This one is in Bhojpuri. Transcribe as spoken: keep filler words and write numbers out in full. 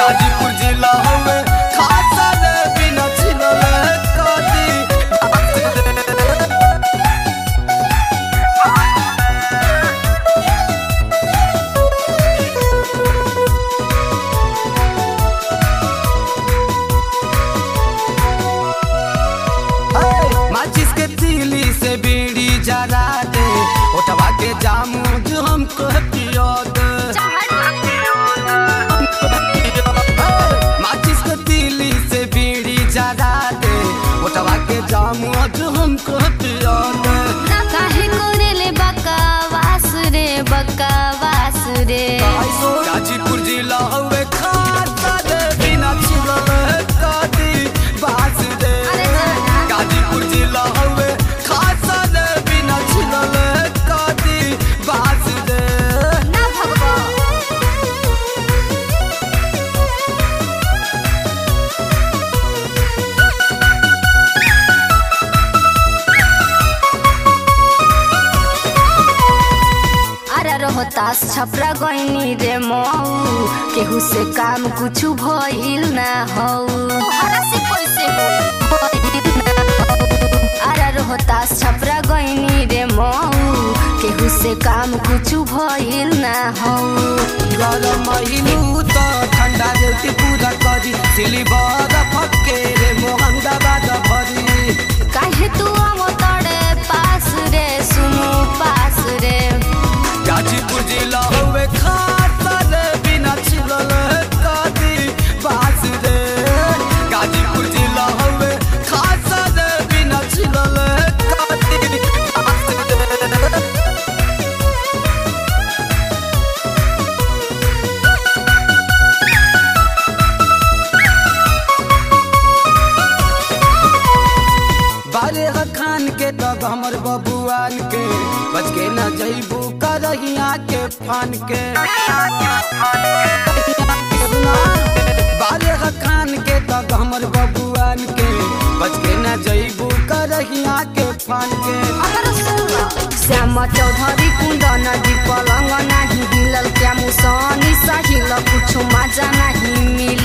गाजीपुर जिला हवे खाता रे बिना छिलले कदी माचिस के तीली से बीड़ी जला दे उठवा के जामू जो हमको पियो दे माचिस के तीली से बीड़ी जला दे उठवा के जामू जो हमको पियो दे काहे कोरेले बकवास रे बकवास रे गाजीपुर जिला हवे खाता रे बिना छिलले कदी बास दे गाजीपुर जिला हवे खाता रे बिना छिलले कदी बास दे ना भगवा रोहतास छपरा गईनी रे मऊ केहू से काम कुछ भइल ना हो से कैसे अरे रोहतास छपरा गईनी रे मऊ केहू से काम कुछ भइल ना हो गरम महिनू तो ठंडा देती पूरा करी सिली बरफ के रे मोहम्मदाबाद भरी काहे तू आवो तड़े पास रे सुनो पास रे गाजीपुर जिला हवे खाता रे बिना छिलले कदी बास रे गाजीपुर जिला हवे खाता रे बिना छिलले कदी बास रे बारे खान के तब हमर बबुआन के बच के न जइबू करहिया के फान के बारे खान के तब हमर बबुआन के बच के न जइबू करहिया के फान के श्याम चौधरी कुंदन जी पलंग नहीं हिलल क्या मुसनी सहिल कुछ मजा नहीं मिल